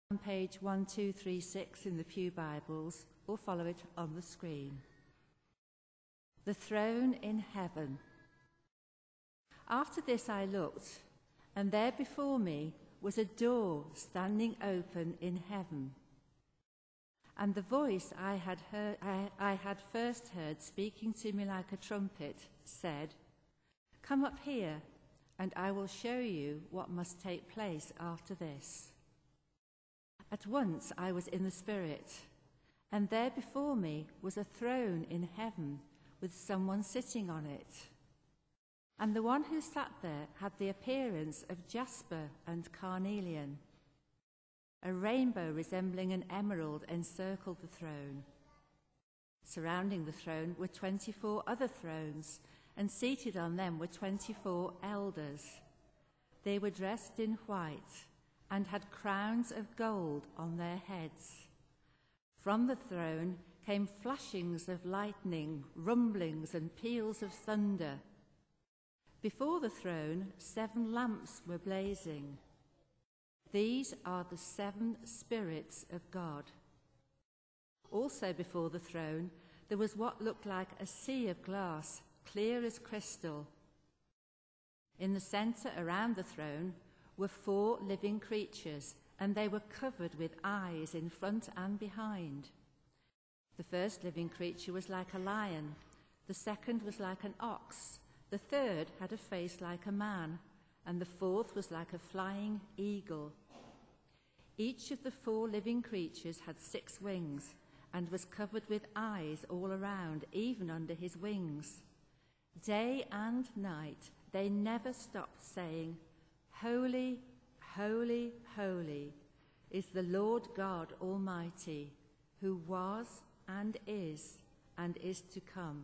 on page 1236 in the Pew Bibles, or follow it on the screen. The throne in heaven. After this I looked, and there before me was a door standing open in heaven. And the voice I had first heard speaking to me like a trumpet said, "Come up here, and I will show you what must take place after this." At once I was in the Spirit, and there before me was a throne in heaven with someone sitting on it. And the one who sat there had the appearance of jasper and carnelian. A rainbow resembling an emerald encircled the throne. Surrounding the throne were 24 other thrones, and seated on them were 24 elders. They were dressed in white and had crowns of gold on their heads. From the throne came flashings of lightning, rumblings and peals of thunder. Before the throne, 7 lamps were blazing. These are the 7 spirits of God. Also before the throne, there was what looked like a sea of glass, clear as crystal. In the centre around the throne were 4 living creatures, and they were covered with eyes in front and behind. The first living creature was like a lion, the second was like an ox, the third had a face like a man, and the fourth was like a flying eagle. Each of the 4 living creatures had 6 wings, and was covered with eyes all around, even under his wings. Day and night they never stopped saying, "Holy, holy, holy is the Lord God Almighty, who was and is to come."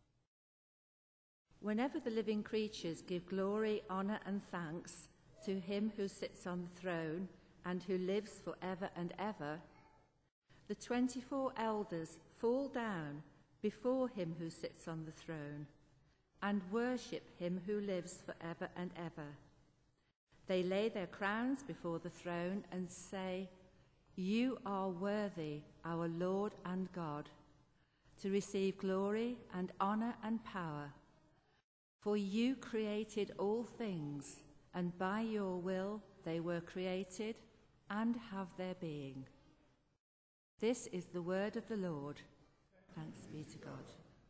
Whenever the living creatures give glory, honour and thanks to him who sits on the throne and who lives forever and ever, the 24 elders fall down before him who sits on the throne and worship him who lives forever and ever. They lay their crowns before the throne and say, "You are worthy, our Lord and God, to receive glory and honour and power. For you created all things, and by your will they were created and have their being." This is the word of the Lord. Thanks be to God.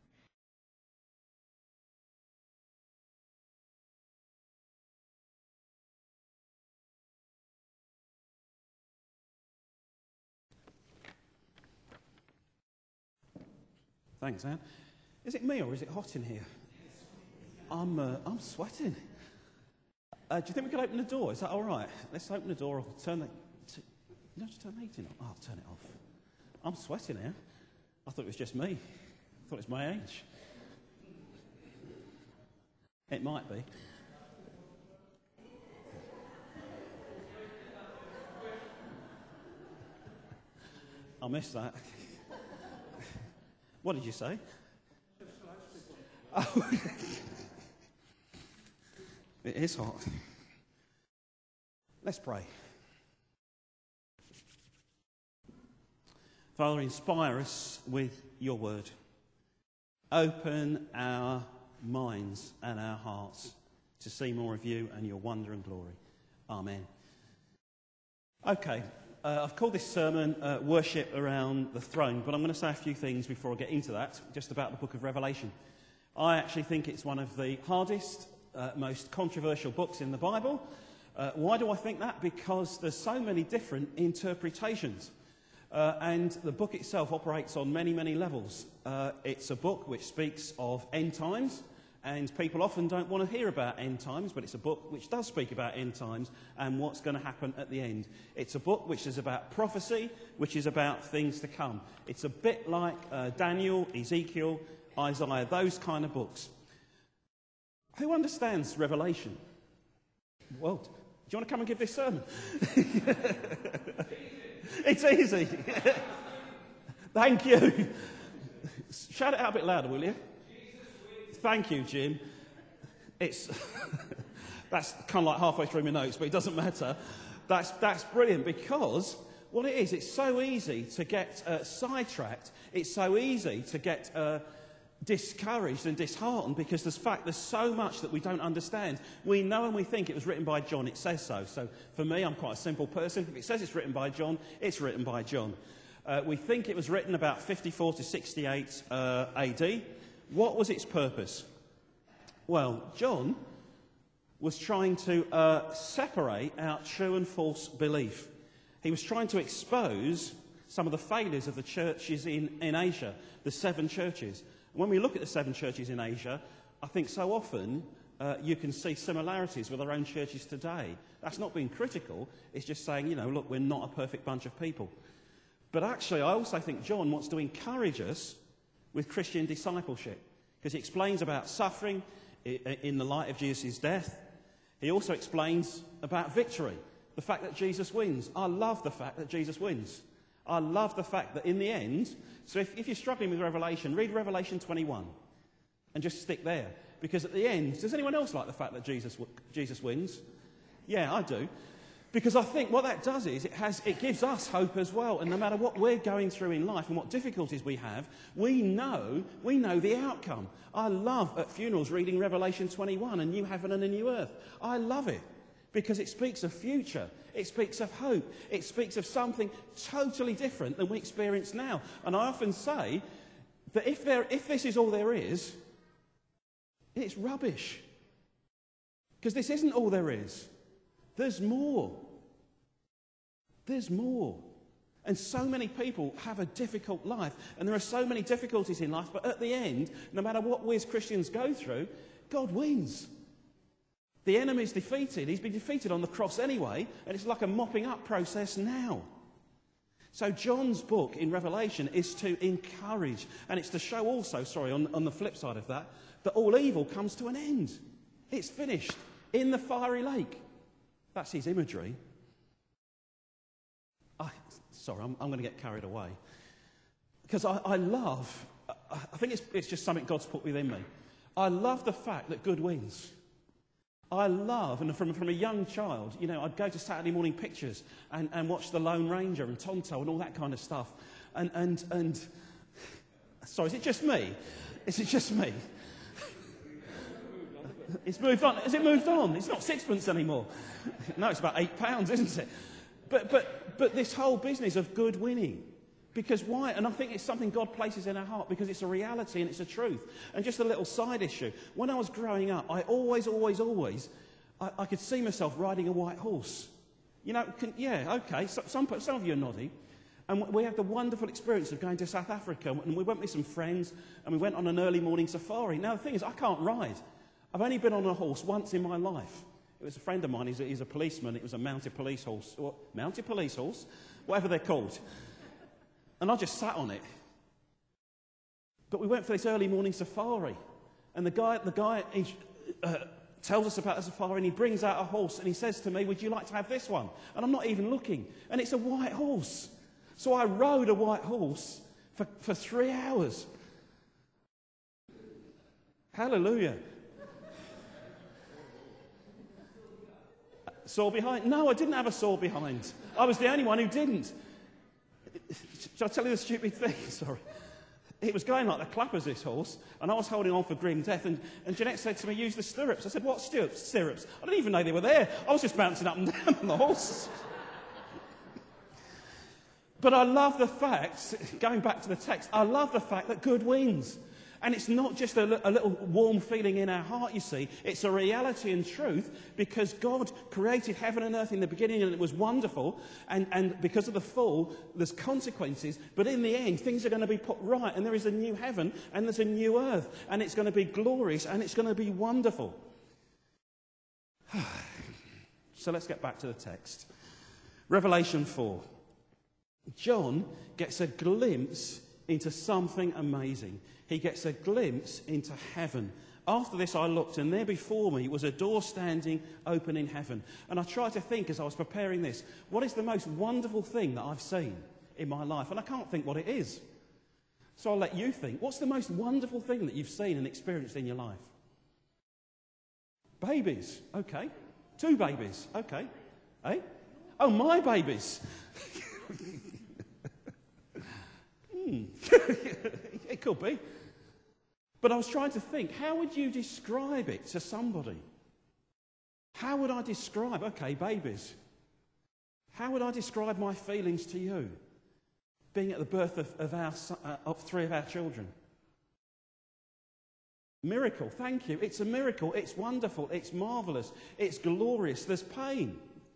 Thanks, Anne. Is it me or is it hot in here? I'm sweating. Do you think we could open the door? Is that all right? Let's open the door. I'll turn the... just turn the heating on. Oh, I'll turn it off. I'm sweating here. I thought it was just me. I thought it's my age. It might be. I missed that. What did you say? Oh. It is hot. Let's pray. Father, inspire us with your word. Open our minds and our hearts to see more of you and your wonder and glory. Amen. Okay, I've called this sermon Worship Around the Throne, but I'm going to say a few things before I get into that, just about the book of Revelation. I actually think it's one of the hardest, most controversial books in the Bible. Why do I think that? Because there's so many different interpretations. And the book itself operates on many, many levels. It's a book which speaks of end times, and people often don't want to hear about end times, but it's a book which does speak about end times and what's going to happen at the end. It's a book which is about prophecy, which is about things to come. It's a bit like Daniel, Ezekiel, Isaiah, those kind of books. Who understands Revelation? Well, do you want to come and give this sermon? It's easy. Thank you. Shout it out a bit louder, will you? Thank you, Jim. It's that's kind of like halfway through my notes, but it doesn't matter. That's brilliant, because what it is, it's so easy to get sidetracked. It's so easy to get discouraged and disheartened because there's so much that we don't understand. We know and we think it was written by John. It says so. So for me, I'm quite a simple person. If it says it's written by John, it's written by John. We think it was written about 54 to 68 AD. What was its purpose? Well, John was trying to separate out true and false belief. He was trying to expose some of the failures of the churches in Asia, the 7 churches. When we look at the 7 churches in Asia, I think so often you can see similarities with our own churches today. That's not being critical, it's just saying, look, we're not a perfect bunch of people. But actually, I also think John wants to encourage us with Christian discipleship, because he explains about suffering in the light of Jesus' death. He also explains about victory, the fact that Jesus wins. I love the fact that Jesus wins. I love the fact that in the end, so if you're struggling with Revelation, read Revelation 21 and just stick there. Because at the end, does anyone else like the fact that Jesus wins? Yeah, I do. Because I think what that does is it gives us hope as well. And no matter what we're going through in life and what difficulties we have, we know the outcome. I love at funerals reading Revelation 21, a new heaven and a new earth. I love it because it speaks of future. It speaks of hope. It speaks of something totally different than we experience now. And I often say that if this is all there is, it's rubbish. Because this isn't all there is. There's more. There's more. And so many people have a difficult life. And there are so many difficulties in life. But at the end, no matter what we as Christians go through, God wins. The enemy's defeated. He's been defeated on the cross anyway. And it's like a mopping up process now. So John's book in Revelation is to encourage. And it's to show also, on the flip side of that all evil comes to an end. It's finished in the fiery lake. That's his imagery. I'm going to get carried away. Because I think it's just something God's put within me. I love the fact that good wins. I love, and from a young child, I'd go to Saturday morning pictures and watch The Lone Ranger and Tonto and all that kind of stuff. And sorry, is it just me? Is it just me? It's moved on. Has it moved on? It's not sixpence anymore. No, it's about £8, isn't it? But this whole business of good winning. Because why? And I think it's something God places in our heart because it's a reality and it's a truth. And just a little side issue. When I was growing up, I always, I could see myself riding a white horse. Okay, some of you are nodding. And we had the wonderful experience of going to South Africa. And we went with some friends and we went on an early morning safari. Now, the thing is, I can't ride. I've only been on a horse once in my life. It was a friend of mine, he's a policeman. It was a mounted police horse, whatever they're called. And I just sat on it. But we went for this early morning safari. And the guy tells us about the safari and he brings out a horse and he says to me, would you like to have this one? And I'm not even looking. And it's a white horse. So I rode a white horse for 3 hours. Hallelujah. Sore behind? No, I didn't have a sore behind. I was the only one who didn't. Shall I tell you the stupid thing? Sorry. It was going like the clappers, this horse, and I was holding on for grim death, and Jeanette said to me, use the stirrups. I said, what stirrups? I didn't even know they were there. I was just bouncing up and down on the horse. But I love the fact, going back to the text, I love the fact that good wins. And it's not just a little warm feeling in our heart, you see. It's a reality and truth because God created heaven and earth in the beginning and it was wonderful. And because of the fall, there's consequences. But in the end, things are going to be put right. And there is a new heaven and there's a new earth. And it's going to be glorious and it's going to be wonderful. So let's get back to the text. Revelation 4. John gets a glimpse into something amazing. He gets a glimpse into heaven. After this I looked, and there before me was a door standing open in heaven. And I tried to think as I was preparing this, what is the most wonderful thing that I've seen in my life? And I can't think what it is. So I'll let you think. What's the most wonderful thing that you've seen and experienced in your life? Babies. Okay. 2 babies. Okay. Eh? Oh, my babies. could be. But I was trying to think, how would you describe it to somebody? How would I describe, okay, babies. How would I describe my feelings to you, being at the birth of 3 of our children? Miracle, thank you. It's a miracle. It's wonderful. It's marvellous. It's glorious. There's pain.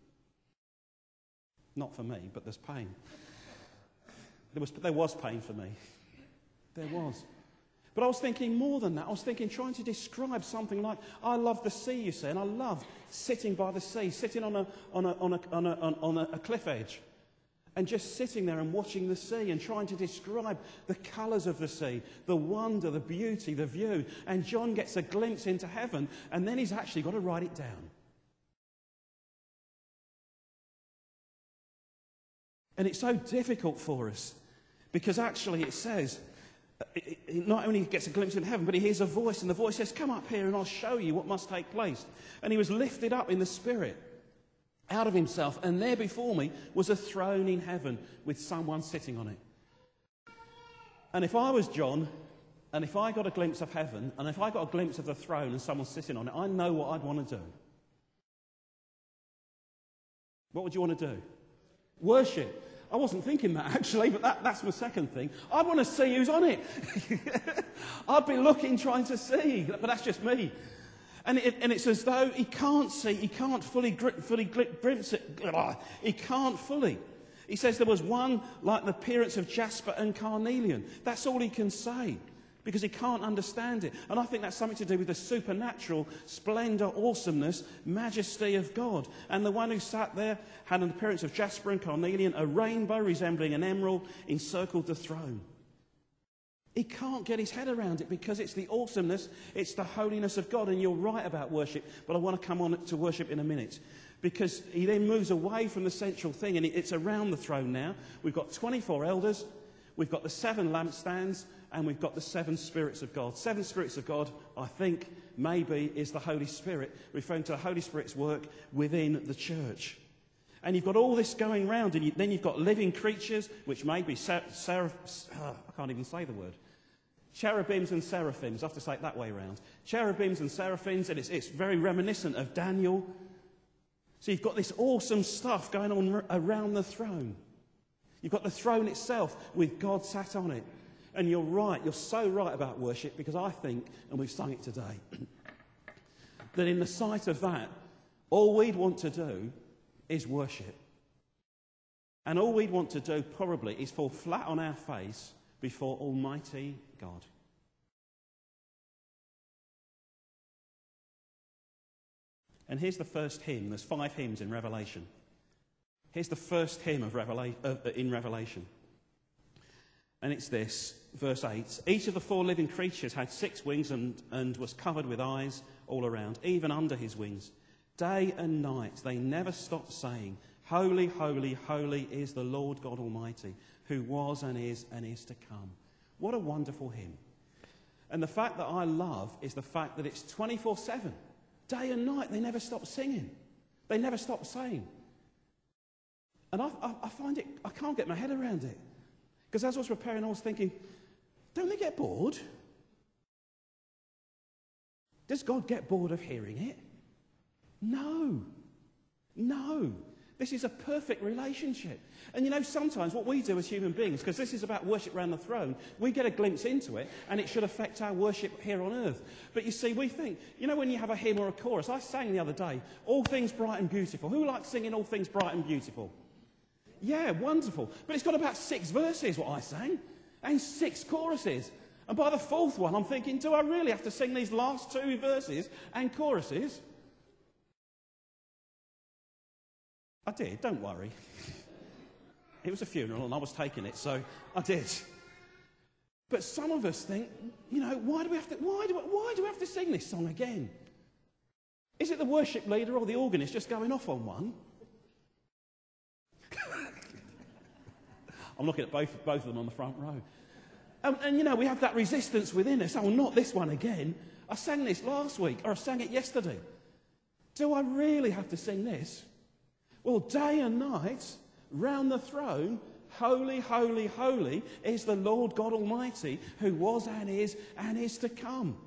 Not for me, but there's pain. There was pain for me. There was. But I was thinking more than that. I was thinking, trying to describe something like, I love the sea, you see, and I love sitting by the sea, sitting on a cliff edge, and just sitting there and watching the sea and trying to describe the colours of the sea, the wonder, the beauty, the view. And John gets a glimpse into heaven, and then he's actually got to write it down. And it's so difficult for us, because actually it says, not only gets a glimpse into heaven, but he hears a voice, and the voice says, come up here and I'll show you what must take place. And he was lifted up in the Spirit out of himself, and there before me was a throne in heaven with someone sitting on it. And if I was John, and if I got a glimpse of heaven, and if I got a glimpse of the throne and someone sitting on it, I know what I'd want to do. What would you want to do? Worship. I wasn't thinking that, actually, but that's my second thing. I'd want to see who's on it. I'd be looking, trying to see, but that's just me. And it's as though he can't see, he can't fully glimpse it. He can't fully. He says there was one like the appearance of jasper and carnelian. That's all he can say, because he can't understand it. And I think that's something to do with the supernatural splendour, awesomeness, majesty of God. And the one who sat there had an appearance of jasper and carnelian, a rainbow resembling an emerald encircled the throne. He can't get his head around it, because it's the awesomeness, it's the holiness of God. And you're right about worship, but I want to come on to worship in a minute, because he then moves away from the central thing, and it's around the throne now. We've got 24 elders, we've got the 7 lampstands, and we've got the 7 spirits of God. 7 spirits of God, I think, maybe is the Holy Spirit, referring to the Holy Spirit's work within the church. And you've got all this going round, and then you've got living creatures, which may be I can't even say the word. Cherubims and seraphims. I have to say it that way around. Cherubims and seraphims, and it's very reminiscent of Daniel. So you've got this awesome stuff going on around the throne. You've got the throne itself with God sat on it. And you're right, you're so right about worship, because I think, and we've sung it today, that in the sight of that, all we'd want to do is worship. And all we'd want to do probably is fall flat on our face before Almighty God. And here's the first hymn. There's 5 hymns in Revelation. Here's the first hymn in Revelation. And it's this, verse 8. Each of the 4 living creatures had 6 wings and was covered with eyes all around, even under his wings. Day and night they never stopped saying, Holy, holy, holy is the Lord God Almighty, who was and is to come. What a wonderful hymn. And the fact that I love is the fact that it's 24/7. Day and night, they never stop singing. They never stop saying. And I find it, I can't get my head around it. Because as I was preparing, I was thinking, don't they get bored? Does God get bored of hearing it? No. No. This is a perfect relationship. And you know, sometimes what we do as human beings, because this is about worship around the throne, we get a glimpse into it, and it should affect our worship here on earth. But you see, we think, you know, when you have a hymn or a chorus, I sang the other day, All Things Bright and Beautiful. Who likes singing All Things Bright and Beautiful? Yeah, wonderful. But it's got about 6 verses, what I sang, and 6 choruses. And by the 4th one, I'm thinking, do I really have to sing these last 2 verses and choruses? I did, don't worry. It was a funeral and I was taking it, so I did. But some of us think, you know, why do we have to sing this song again? Is it the worship leader or the organist just going off on one? I'm looking at both of them on the front row. And you know, we have that resistance within us. Oh, not this one again. I sang this last week, or I sang it yesterday. Do I really have to sing this? Well, day and night, round the throne, Holy, holy, holy is the Lord God Almighty, who was and is to come.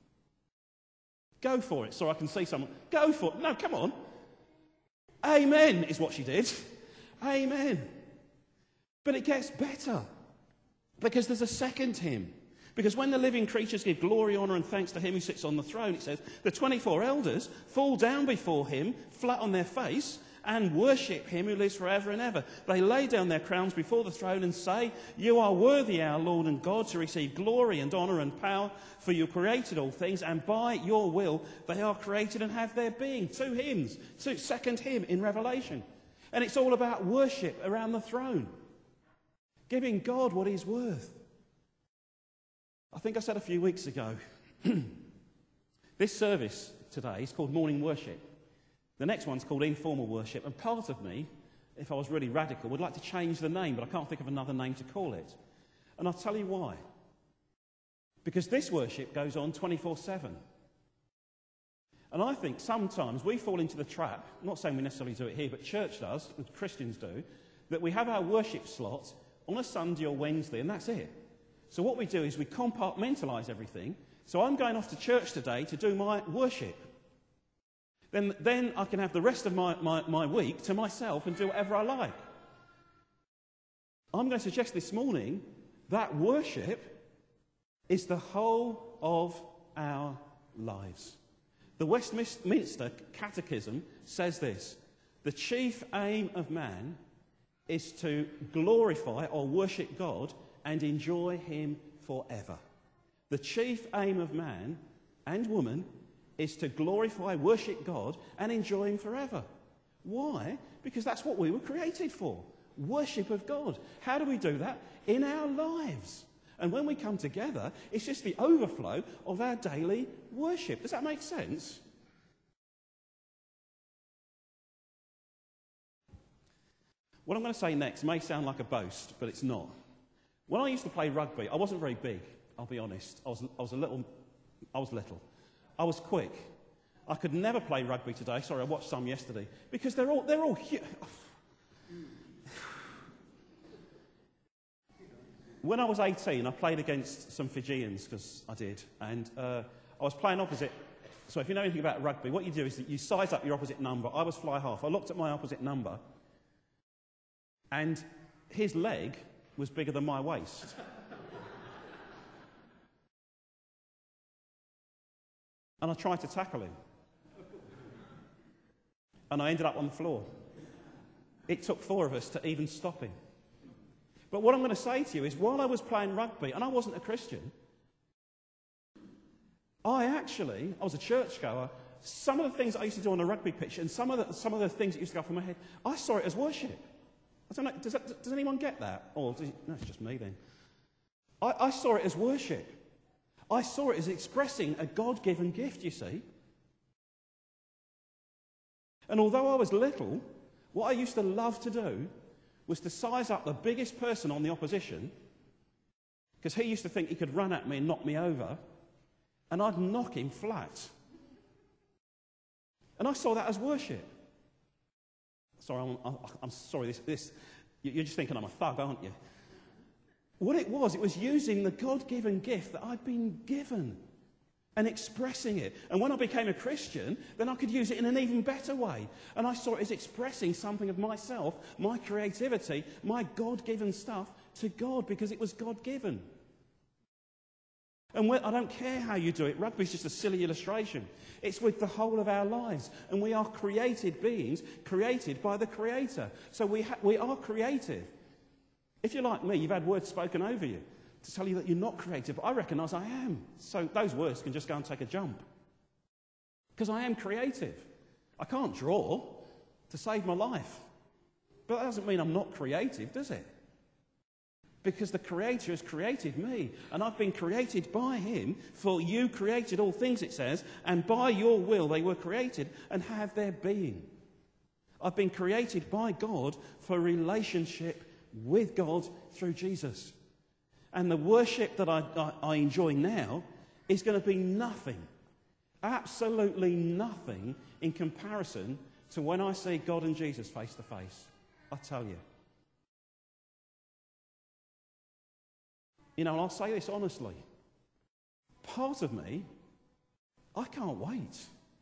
Go for it. Sorry, I can see someone. Go for it. No, come on. Amen is what she did. Amen. But it gets better, because there's a second hymn. Because when the living creatures give glory, honour and thanks to him who sits on the throne, it says, the 24 elders fall down before him, flat on their face, and worship him who lives forever and ever. They lay down their crowns before the throne and say, you are worthy, our Lord and God, to receive glory and honour and power, for you created all things, and by your will they are created and have their being. 2 hymns, second hymn in Revelation. And it's all about worship around the throne, giving God what he's worth. I think I said a few weeks ago, this service today is called Morning Worship. The next one's called Informal Worship, and part of me, if I was really radical, would like to change the name, but I can't think of another name to call it. And I'll tell you why. Because this worship goes on 24/7. And I think sometimes we fall into the trap, I'm not saying we necessarily do it here, but church does, and Christians do, that we have our worship slot on a Sunday or Wednesday, and that's it. So what we do is we compartmentalise everything. So I'm going off to church today to do my worship. Then I can have the rest of my week to myself and do whatever I like. I'm going to suggest this morning that worship is the whole of our lives. The Westminster Catechism says this: the chief aim of man is to glorify or worship God and enjoy him forever. The chief aim of man and woman is to glorify, worship God and enjoy him forever. Why? Because that's what we were created for. Worship of God. How do we do that? In our lives. And when we come together, it's just the overflow of our daily worship. Does that make sense? What I'm going to say next may sound like a boast, but it's not. When I used to play rugby, I wasn't very big, I'll be honest. I was little. I was quick. I could never play rugby today. Sorry, I watched some yesterday. Because they're all huge. When I was 18, I played against some Fijians, because I did. And I was playing opposite. So if you know anything about rugby, what you do is that you size up your opposite number. I was fly half. I looked at my opposite number, and his leg was bigger than my waist. And I tried to tackle him. And I ended up on the floor. It took 4 of us to even stop him. But what I'm going to say to you is, while I was playing rugby, and I wasn't a Christian, I was a churchgoer. Some of the things I used to do on a rugby pitch and some of the things that used to go off in my head, I saw it as worship. I don't know, does anyone get that? Or no, it's just me then. I saw it as worship. I saw it as expressing a God-given gift, you see. And although I was little, what I used to love to do was to size up the biggest person on the opposition, because he used to think he could run at me and knock me over, and I'd knock him flat. And I saw that as worship. Sorry, I'm sorry, you're just thinking I'm a thug, aren't you? What it was using the God-given gift that I'd been given and expressing it. And when I became a Christian, then I could use it in an even better way. And I saw it as expressing something of myself, my creativity, my God-given stuff to God, because it was God-given. And I don't care how you do it. Rugby's just a silly illustration. It's with the whole of our lives. And we are created beings, created by the Creator. So we are creative. If you're like me, you've had words spoken over you to tell you that you're not creative. I recognise I am. So those words can just go and take a jump. Because I am creative. I can't draw to save my life. But that doesn't mean I'm not creative, does it? Because the Creator has created me, and I've been created by him. For you created all things, it says, and by your will they were created and have their being. I've been created by God for relationship with God through Jesus. And the worship that I enjoy now is going to be nothing, absolutely nothing, in comparison to when I see God and Jesus face to face. I tell you. You know, and I'll say this honestly. Part of me, I can't wait.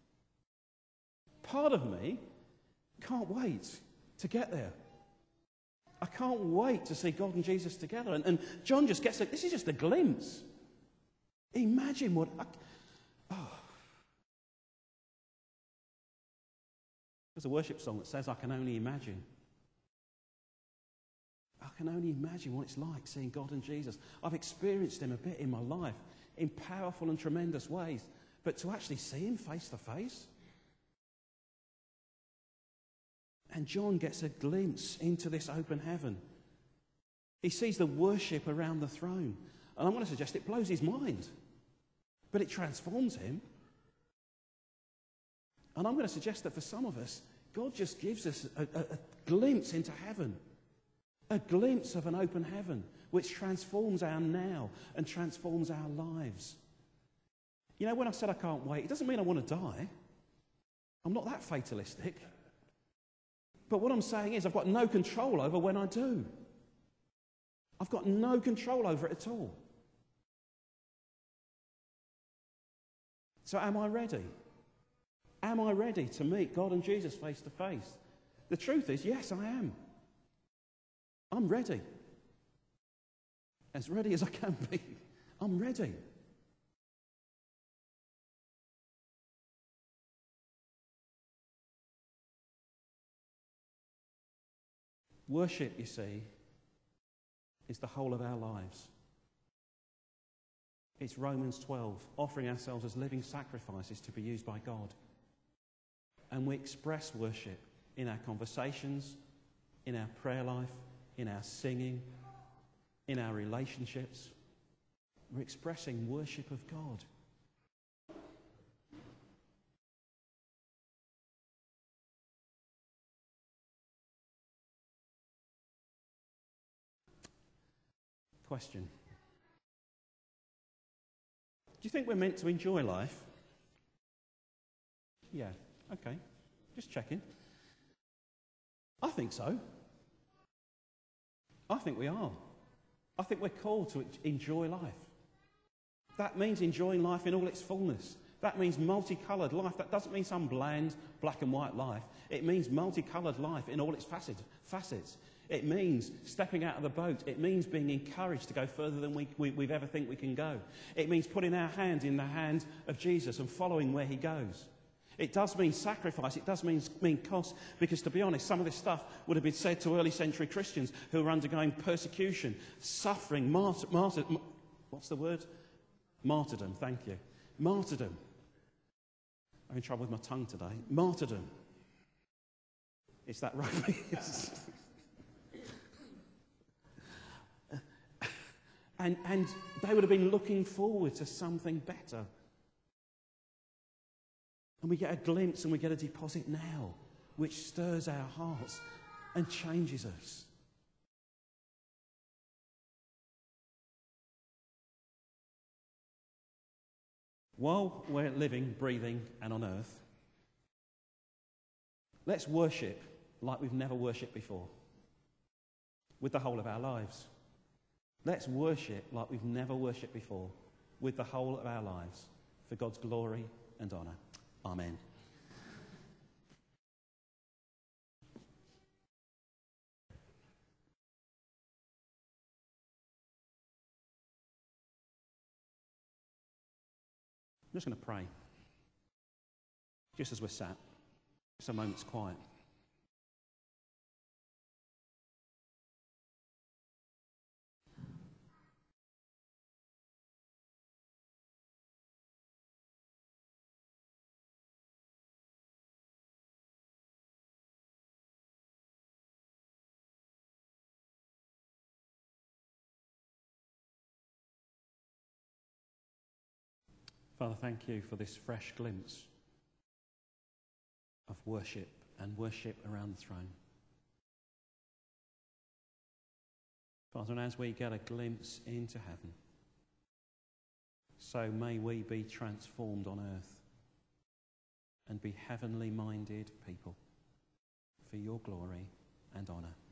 Part of me can't wait to get there. I can't wait to see God and Jesus together. And John just gets this is just a glimpse. Imagine what... There's a worship song that says, I can only imagine. I can only imagine what it's like seeing God and Jesus. I've experienced him a bit in my life in powerful and tremendous ways. But to actually see him face to face... And John gets a glimpse into this open heaven. He sees the worship around the throne. And I want to suggest it blows his mind. But it transforms him. And I'm going to suggest that for some of us, God just gives us a glimpse into heaven. A glimpse of an open heaven, which transforms our now and transforms our lives. You know, when I said I can't wait, it doesn't mean I want to die. I'm not that fatalistic. But what I'm saying is I've got no control over when I do. I've got no control over it at all. So am I ready? Am I ready to meet God and Jesus face to face? The truth is, yes, I am. I'm ready. As ready as I can be. I'm ready. Worship, you see, is the whole of our lives. It's Romans 12, offering ourselves as living sacrifices to be used by God. And we express worship in our conversations, in our prayer life, in our singing, in our relationships. We're expressing worship of God. Question. Do you think we're meant to enjoy life? Yeah, okay. Just checking. I think so. I think we are. I think we're called to enjoy life. That means enjoying life in all its fullness. That means multicoloured life. That doesn't mean some bland black and white life. It means multicoloured life in all its facets. It means stepping out of the boat. It means being encouraged to go further than we've ever think we can go. It means putting our hand in the hand of Jesus and following where he goes. It does mean sacrifice. It does mean cost, because to be honest, some of this stuff would have been said to early century Christians who were undergoing persecution, suffering, what's the word? Martyrdom, thank you. Martyrdom. I'm in trouble with my tongue today. Martyrdom. It's that rugby. And they would have been looking forward to something better. And we get a glimpse and we get a deposit now, which stirs our hearts and changes us. While we're living, breathing, and on earth, let's worship like we've never worshipped before, with the whole of our lives. Let's worship like we've never worshipped before, with the whole of our lives, for God's glory and honour. Amen. I'm just going to pray, just as we're sat. Just a moment's quiet. Father, thank you for this fresh glimpse of worship and worship around the throne. Father, and as we get a glimpse into heaven, so may we be transformed on earth and be heavenly minded people for your glory and honour.